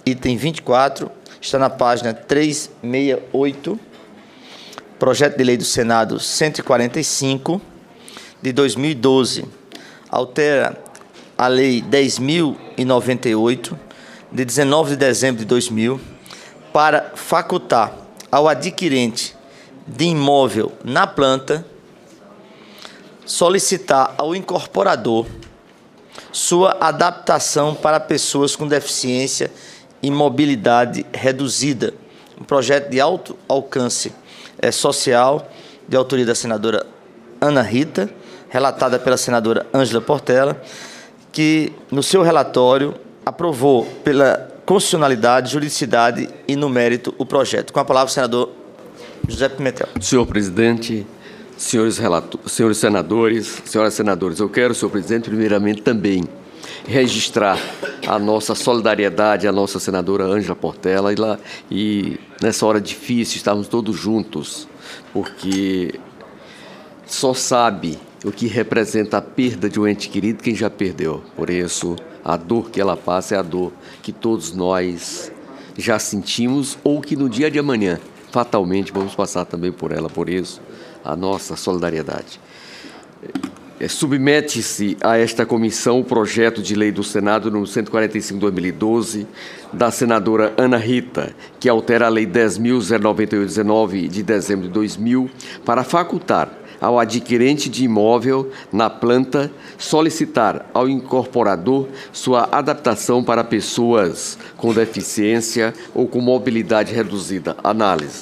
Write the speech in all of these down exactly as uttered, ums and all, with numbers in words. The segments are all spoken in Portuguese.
item vinte e quatro, está na página trezentos e sessenta e oito, projeto de lei do Senado cento e quarenta e cinco, de dois mil e doze, altera a Lei dez mil e noventa e oito, de dezenove de dezembro de dois mil, para facultar ao adquirente de imóvel na planta solicitar ao incorporador sua adaptação para pessoas com deficiência e mobilidade reduzida. Um projeto de alto alcance é, social, de autoria da senadora Ana Rita, relatada pela senadora Ângela Portela, que, no seu relatório, aprovou pela constitucionalidade, juridicidade e, no mérito, o projeto. Com a palavra, o senador José Pimentel. Senhor presidente, senhores, senhores senadores, senhoras senadoras, eu quero, senhor presidente, primeiramente também registrar a nossa solidariedade à nossa senadora Ângela Portela e, lá, e nessa hora difícil estamos todos juntos, porque só sabe o que representa a perda de um ente querido quem já perdeu. Por isso, a dor que ela passa é a dor que todos nós já sentimos ou que no dia de amanhã, fatalmente, vamos passar também por ela. Por isso, a nossa solidariedade. Submete-se a esta comissão o projeto de lei do Senado número cento e quarenta e cinco, dois mil e doze, da senadora Ana Rita, que altera a Lei dez mil noventa e oito, dezenove de dezembro de dois mil, para facultar ao adquirente de imóvel na planta solicitar ao incorporador sua adaptação para pessoas com deficiência ou com mobilidade reduzida. Análise.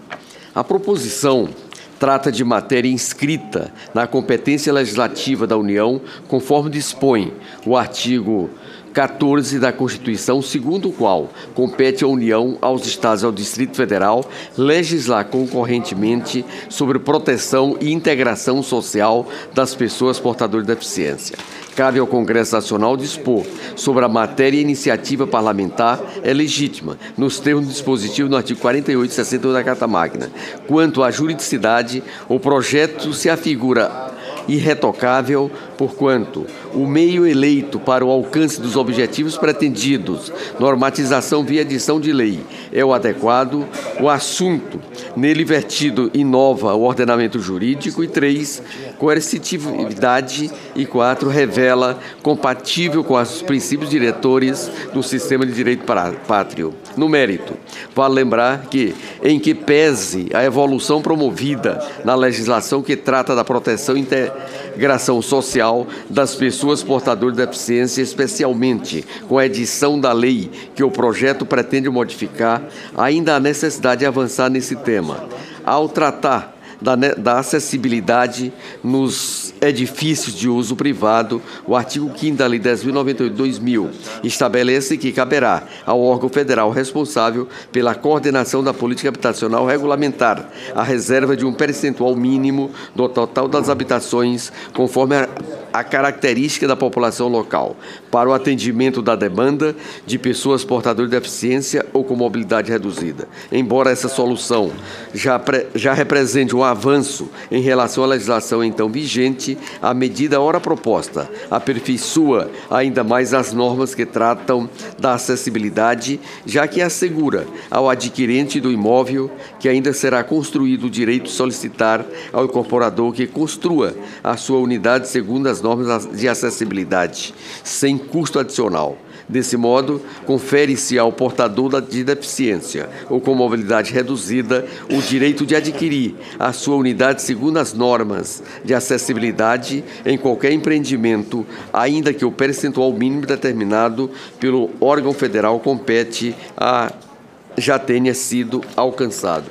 A proposição trata de matéria inscrita na competência legislativa da União, conforme dispõe o artigo quatorze da Constituição, segundo o qual compete à União, aos Estados e ao Distrito Federal legislar concorrentemente sobre proteção e integração social das pessoas portadoras de deficiência. Cabe ao Congresso Nacional dispor sobre a matéria e iniciativa parlamentar é legítima, nos termos do dispositivo no artigo quarenta e oito e sessenta e oito da Carta Magna. Quanto à juridicidade, o projeto se afigura irretocável, porquanto o meio eleito para o alcance dos objetivos pretendidos, normatização via edição de lei, é o adequado, o assunto nele vertido inova o ordenamento jurídico, e três, coercitividade, e quatro, revela compatível com os princípios diretores do sistema de direito pátrio. No mérito, vale lembrar que, em que pese a evolução promovida na legislação que trata da proteção inter integração social das pessoas portadoras de deficiência, especialmente com a edição da lei que o projeto pretende modificar, ainda há necessidade de avançar nesse tema. Ao tratar da, da acessibilidade nos edifícios de uso privado, o artigo quinto da Lei dez mil noventa e oito de dois mil estabelece que caberá ao órgão federal responsável pela coordenação da política habitacional regulamentar a reserva de um percentual mínimo do total das habitações, conforme a, a característica da população local, para o atendimento da demanda de pessoas portadoras de deficiência ou com mobilidade reduzida. Embora essa solução já, pre, já represente um avanço em relação à legislação então vigente, a medida ora proposta aperfeiçoa ainda mais as normas que tratam da acessibilidade, já que assegura ao adquirente do imóvel que ainda será construído o direito de solicitar ao incorporador que construa a sua unidade segundo as normas de acessibilidade, sem custo adicional. Desse modo, confere-se ao portador de deficiência ou com mobilidade reduzida o direito de adquirir a sua unidade segundo as normas de acessibilidade em qualquer empreendimento, ainda que o percentual mínimo determinado pelo órgão federal compete a já tenha sido alcançado.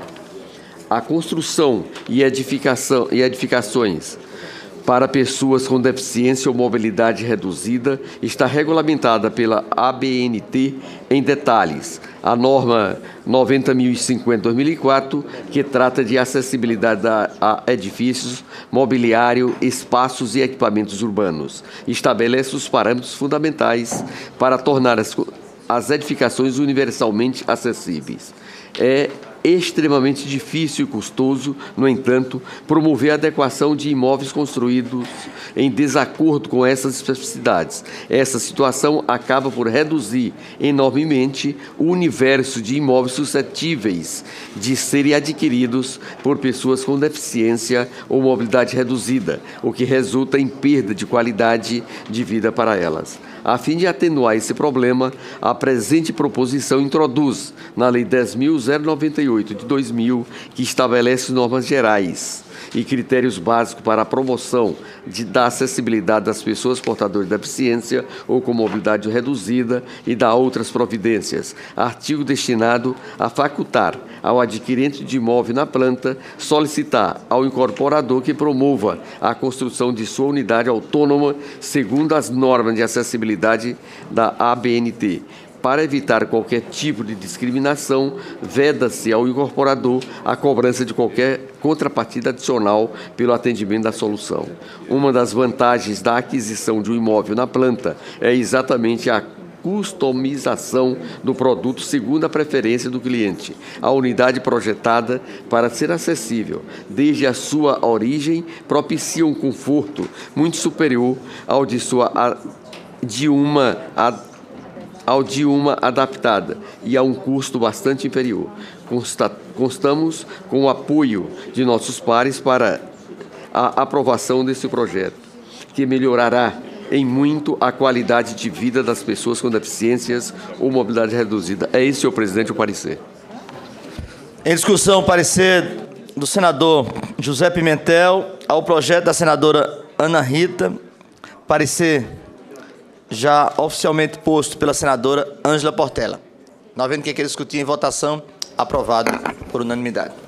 A construção e edificação e edificações para pessoas com deficiência ou mobilidade reduzida está regulamentada pela A B N T em detalhes. A norma noventa mil e cinquenta de dois mil e quatro, que trata de acessibilidade a edifícios, mobiliário, espaços e equipamentos urbanos, estabelece os parâmetros fundamentais para tornar as, as edificações universalmente acessíveis. É extremamente difícil e custoso, no entanto, promover a adequação de imóveis construídos em desacordo com essas especificidades. Essa situação acaba por reduzir enormemente o universo de imóveis suscetíveis de serem adquiridos por pessoas com deficiência ou mobilidade reduzida, o que resulta em perda de qualidade de vida para elas. A fim de atenuar esse problema, a presente proposição introduz na Lei dez mil noventa e oito de dois mil, que estabelece normas gerais e critérios básicos para a promoção de, da acessibilidade das pessoas portadoras de deficiência ou com mobilidade reduzida e da outras providências. Artigo destinado a facultar ao adquirente de imóvel na planta solicitar ao incorporador que promova a construção de sua unidade autônoma segundo as normas de acessibilidade da A B N T. Para evitar qualquer tipo de discriminação, veda-se ao incorporador a cobrança de qualquer contrapartida adicional pelo atendimento da solução. Uma das vantagens da aquisição de um imóvel na planta é exatamente a customização do produto segundo a preferência do cliente. A unidade projetada para ser acessível desde a sua origem propicia um conforto muito superior ao de, sua, de uma ao de uma adaptada e a um custo bastante inferior. Constamos com o apoio de nossos pares para a aprovação desse projeto, que melhorará em muito a qualidade de vida das pessoas com deficiências ou mobilidade reduzida. É esse, senhor presidente, o parecer. Em discussão, o parecer do senador José Pimentel ao projeto da senadora Ana Rita. Parecer já oficialmente posto pela senadora Ângela Portela. Não havendo que queira discutir em votação, aprovado por unanimidade.